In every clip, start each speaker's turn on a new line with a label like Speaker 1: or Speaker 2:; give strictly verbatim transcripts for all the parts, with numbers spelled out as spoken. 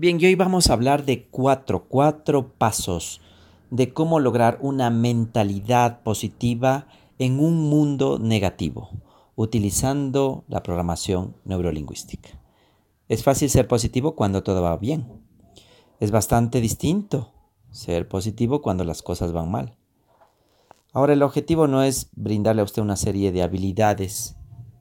Speaker 1: Bien, y hoy vamos a hablar de cuatro, cuatro pasos de cómo lograr una mentalidad positiva en un mundo negativo, utilizando la programación neurolingüística. Es fácil ser positivo cuando todo va bien. Es bastante distinto ser positivo cuando las cosas van mal. Ahora, el objetivo no es brindarle a usted una serie de habilidades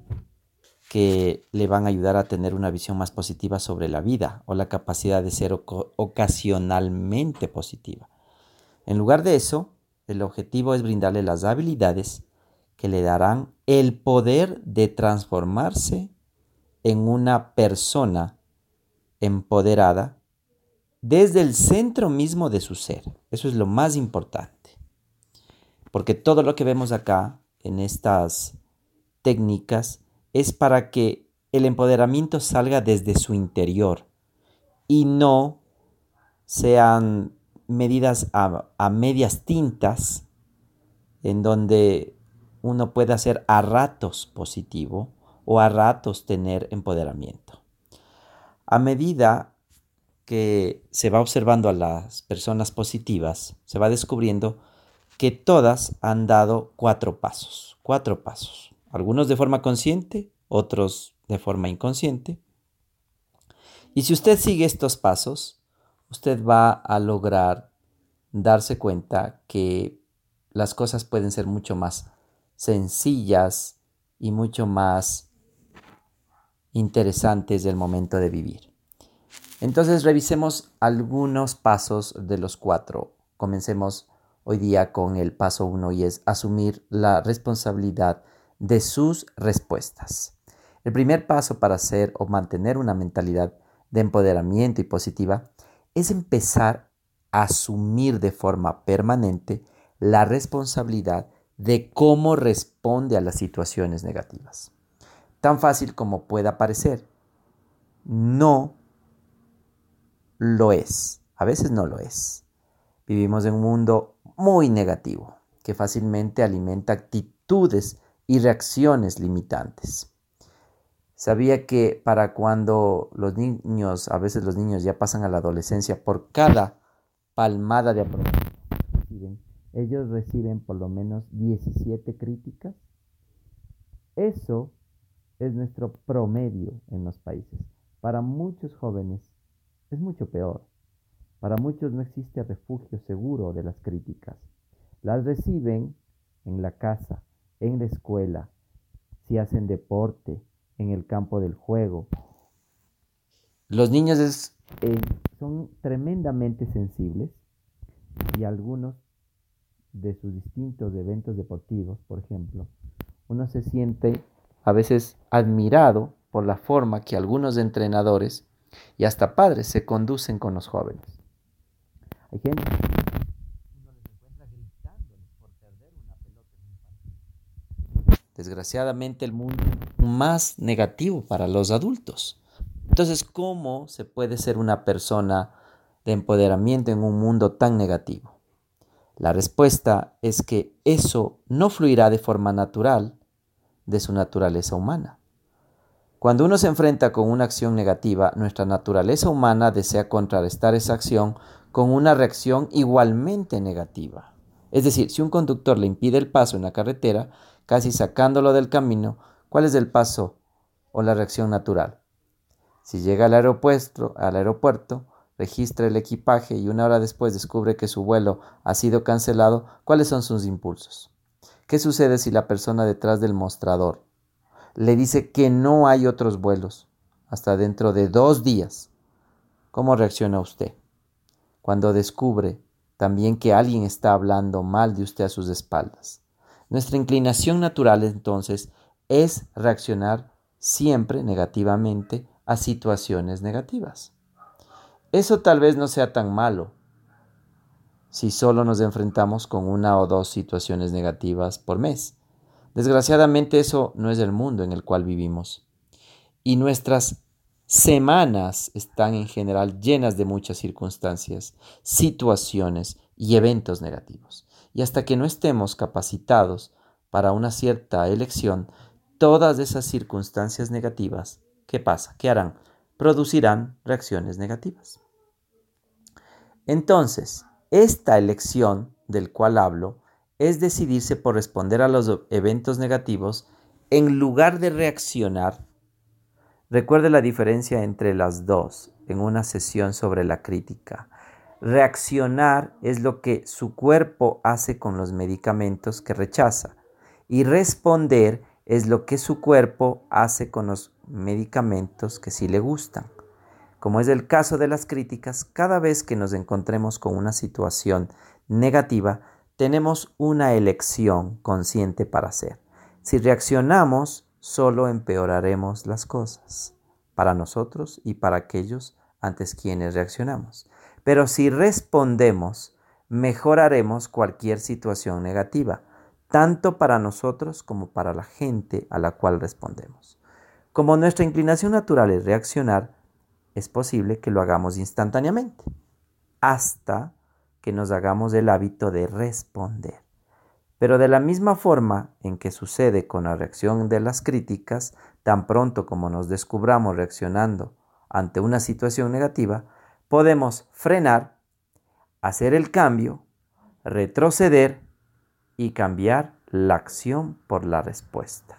Speaker 1: que le van a ayudar a tener una visión más positiva sobre la vida o la capacidad de ser oco- ocasionalmente positiva. En lugar de eso, el objetivo es brindarle las habilidades que le darán el poder de transformarse en una persona empoderada desde el centro mismo de su ser. Eso es lo más importante. Porque todo lo que vemos acá en estas técnicas es para que el empoderamiento salga desde su interior y no sean medidas a, a medias tintas en donde uno pueda ser a ratos positivo o a ratos tener empoderamiento. A medida que se va observando a las personas positivas, se va descubriendo que todas han dado cuatro pasos, cuatro pasos. Algunos de forma consciente, otros de forma inconsciente. Y si usted sigue estos pasos, usted va a lograr darse cuenta que las cosas pueden ser mucho más sencillas y mucho más interesantes del momento de vivir. Entonces revisemos algunos pasos de los cuatro. Comencemos hoy día con el paso uno y es asumir la responsabilidad de sus respuestas. El primer paso para hacer o mantener una mentalidad de empoderamiento y positiva es empezar a asumir de forma permanente la responsabilidad de cómo responde a las situaciones negativas. Tan fácil como pueda parecer, no lo es. A veces no lo es. Vivimos en un mundo muy negativo que fácilmente alimenta actitudes y reacciones limitantes. Sabía que para cuando los niños, a veces los niños ya pasan a la adolescencia, por cada palmada de aprobación que reciben, ellos reciben por lo menos diecisiete críticas. Eso es nuestro promedio en los países. Para muchos jóvenes es mucho peor. Para muchos no existe refugio seguro de las críticas. Las reciben en la casa, en la escuela, si hacen deporte, en el campo del juego. Los niños es, eh, son tremendamente sensibles y algunos de sus distintos eventos deportivos, por ejemplo, uno se siente a veces admirado por la forma que algunos entrenadores y hasta padres se conducen con los jóvenes. Hay gente que uno les encuentra gritándoles por perder una pelota en un partido. Desgraciadamente el mundo es más negativo para los adultos. Entonces, ¿cómo se puede ser una persona de empoderamiento en un mundo tan negativo? La respuesta es que eso no fluirá de forma natural de su naturaleza humana. Cuando uno se enfrenta con una acción negativa, nuestra naturaleza humana desea contrarrestar esa acción con una reacción igualmente negativa. Es decir, si un conductor le impide el paso en la carretera, casi sacándolo del camino, ¿cuál es el paso o la reacción natural? Si llega al aeropuerto, al aeropuerto, registra el equipaje y una hora después descubre que su vuelo ha sido cancelado, ¿cuáles son sus impulsos? ¿Qué sucede si la persona detrás del mostrador le dice que no hay otros vuelos hasta dentro de dos días? ¿Cómo reacciona usted cuando descubre también que alguien está hablando mal de usted a sus espaldas? Nuestra inclinación natural entonces es reaccionar siempre negativamente a situaciones negativas. Eso tal vez no sea tan malo si solo nos enfrentamos con una o dos situaciones negativas por mes. Desgraciadamente eso no es el mundo en el cual vivimos. Y nuestras semanas están en general llenas de muchas circunstancias, situaciones y eventos negativos. Y hasta que no estemos capacitados para una cierta elección, todas esas circunstancias negativas, ¿qué pasa? ¿Qué harán? Producirán reacciones negativas. Entonces, esta elección del cual hablo es decidirse por responder a los eventos negativos en lugar de reaccionar. Recuerde la diferencia entre las dos en una sesión sobre la crítica. Reaccionar es lo que su cuerpo hace con los medicamentos que rechaza y responder es lo que su cuerpo hace con los medicamentos que sí le gustan. Como es el caso de las críticas, cada vez que nos encontremos con una situación negativa, tenemos una elección consciente para hacer. Si reaccionamos, solo empeoraremos las cosas, para nosotros y para aquellos antes quienes reaccionamos. Pero si respondemos, mejoraremos cualquier situación negativa, tanto para nosotros como para la gente a la cual respondemos. Como nuestra inclinación natural es reaccionar, es posible que lo hagamos instantáneamente, hasta que nos hagamos el hábito de responder. Pero de la misma forma en que sucede con la reacción de las críticas, tan pronto como nos descubramos reaccionando ante una situación negativa, podemos frenar, hacer el cambio, retroceder y cambiar la acción por la respuesta.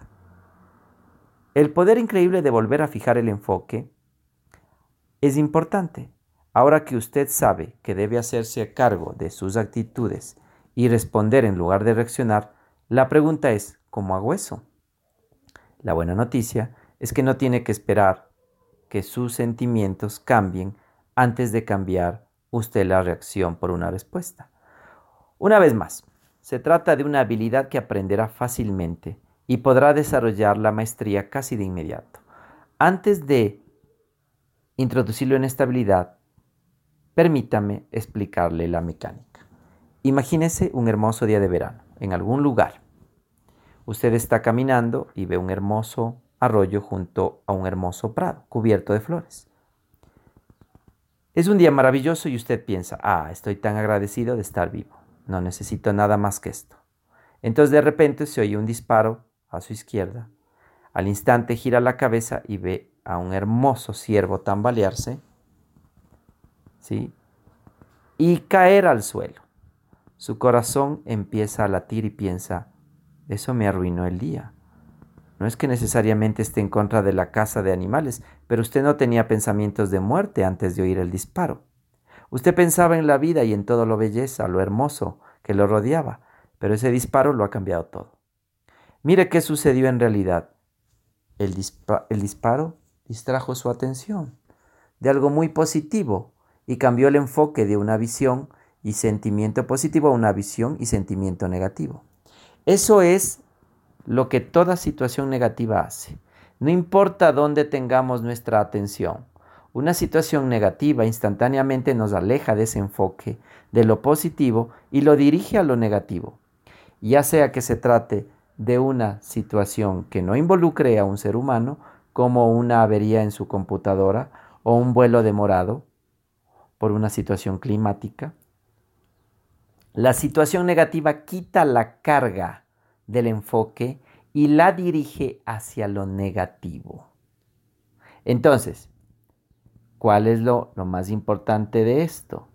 Speaker 1: El poder increíble de volver a fijar el enfoque es importante. Ahora que usted sabe que debe hacerse cargo de sus actitudes y responder en lugar de reaccionar, la pregunta es, ¿cómo hago eso? La buena noticia es que no tiene que esperar que sus sentimientos cambien antes de cambiar usted la reacción por una respuesta. Una vez más, se trata de una habilidad que aprenderá fácilmente y podrá desarrollar la maestría casi de inmediato. Antes de introducirlo en esta habilidad, permítame explicarle la mecánica. Imagínese un hermoso día de verano en algún lugar. Usted está caminando y ve un hermoso arroyo junto a un hermoso prado cubierto de flores. Es un día maravilloso y usted piensa, ah, estoy tan agradecido de estar vivo. No necesito nada más que esto. Entonces de repente se oye un disparo a su izquierda. Al instante gira la cabeza y ve a un hermoso ciervo tambalearse, ¿sí?, y caer al suelo. Su corazón empieza a latir y piensa, eso me arruinó el día. No es que necesariamente esté en contra de la caza de animales, pero usted no tenía pensamientos de muerte antes de oír el disparo. Usted pensaba en la vida y en todo lo belleza, lo hermoso que lo rodeaba, pero ese disparo lo ha cambiado todo. Mire qué sucedió en realidad. El, dispa- el disparo distrajo su atención de algo muy positivo y cambió el enfoque de una visión y sentimiento positivo a una visión y sentimiento negativo. Eso es lo que toda situación negativa hace. No importa dónde tengamos nuestra atención, una situación negativa instantáneamente nos aleja de ese enfoque, de lo positivo, y lo dirige a lo negativo. Ya sea que se trate de una situación que no involucre a un ser humano, como una avería en su computadora o un vuelo demorado por una situación climática. La situación negativa quita la carga del enfoque y la dirige hacia lo negativo. Entonces, ¿cuál es lo, lo más importante de esto?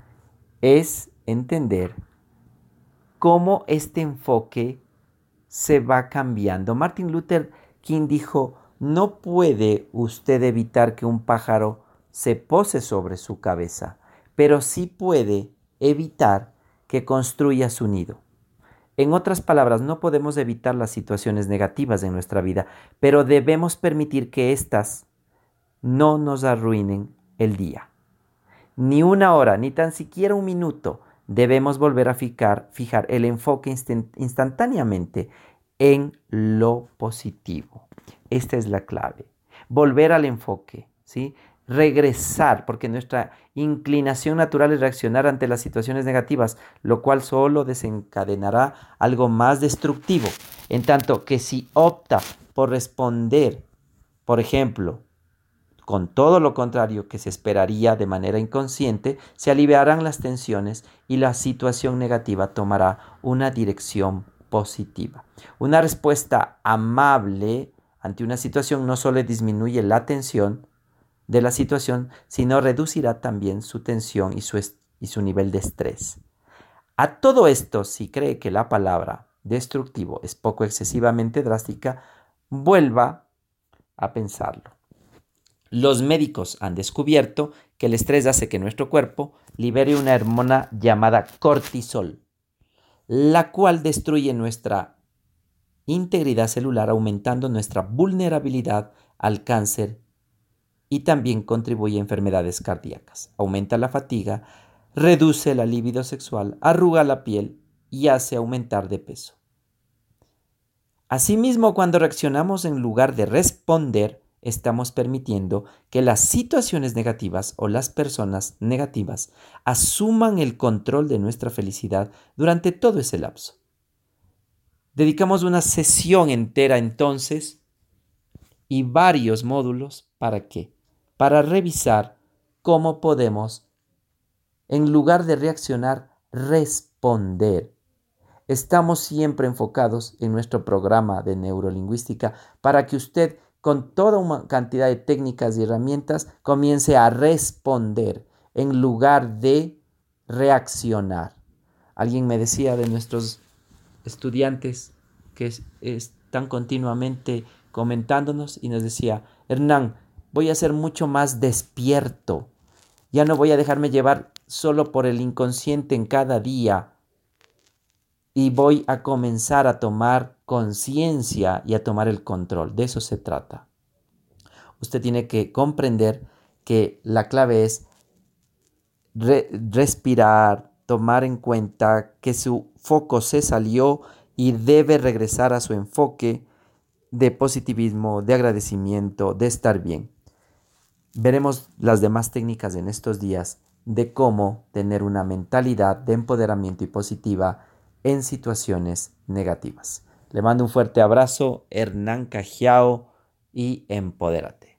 Speaker 1: Es entender cómo este enfoque se va cambiando. Martin Luther King dijo, no puede usted evitar que un pájaro se pose sobre su cabeza, pero sí puede evitar que construya su nido. En otras palabras, no podemos evitar las situaciones negativas en nuestra vida, pero debemos permitir que éstas no nos arruinen el día. Ni una hora, ni tan siquiera un minuto, debemos volver a fijar, fijar el enfoque instant- instantáneamente en lo positivo. Esta es la clave. Volver al enfoque, ¿sí? Regresar, porque nuestra inclinación natural es reaccionar ante las situaciones negativas, lo cual solo desencadenará algo más destructivo. En tanto que si opta por responder, por ejemplo, con todo lo contrario que se esperaría de manera inconsciente, se aliviarán las tensiones y la situación negativa tomará una dirección positiva. Una respuesta amable ante una situación no solo disminuye la tensión de la situación, sino reducirá también su tensión y su, est- y su nivel de estrés. A todo esto, si cree que la palabra destructivo es poco excesivamente drástica, vuelva a pensarlo. Los médicos han descubierto que el estrés hace que nuestro cuerpo libere una hormona llamada cortisol, la cual destruye nuestra integridad celular, aumentando nuestra vulnerabilidad al cáncer y también contribuye a enfermedades cardíacas. Aumenta la fatiga, reduce la libido sexual, arruga la piel y hace aumentar de peso. Asimismo, cuando reaccionamos en lugar de responder, estamos permitiendo que las situaciones negativas o las personas negativas asuman el control de nuestra felicidad durante todo ese lapso. Dedicamos una sesión entera entonces y varios módulos ¿para qué? Para revisar cómo podemos, en lugar de reaccionar, responder. Estamos siempre enfocados en nuestro programa de neurolingüística para que usted, con toda una cantidad de técnicas y herramientas, comience a responder en lugar de reaccionar. Alguien me decía de nuestros estudiantes que es, están continuamente comentándonos y nos decía: Hernán, voy a ser mucho más despierto. Ya no voy a dejarme llevar solo por el inconsciente en cada día. Y voy a comenzar a tomar conciencia y a tomar el control. De eso se trata. Usted tiene que comprender que la clave es re- respirar, tomar en cuenta que su foco se salió y debe regresar a su enfoque de positivismo, de agradecimiento, de estar bien. Veremos las demás técnicas en estos días de cómo tener una mentalidad de empoderamiento y positiva en situaciones negativas. Le mando un fuerte abrazo, Hernán Cajiao, y empodérate.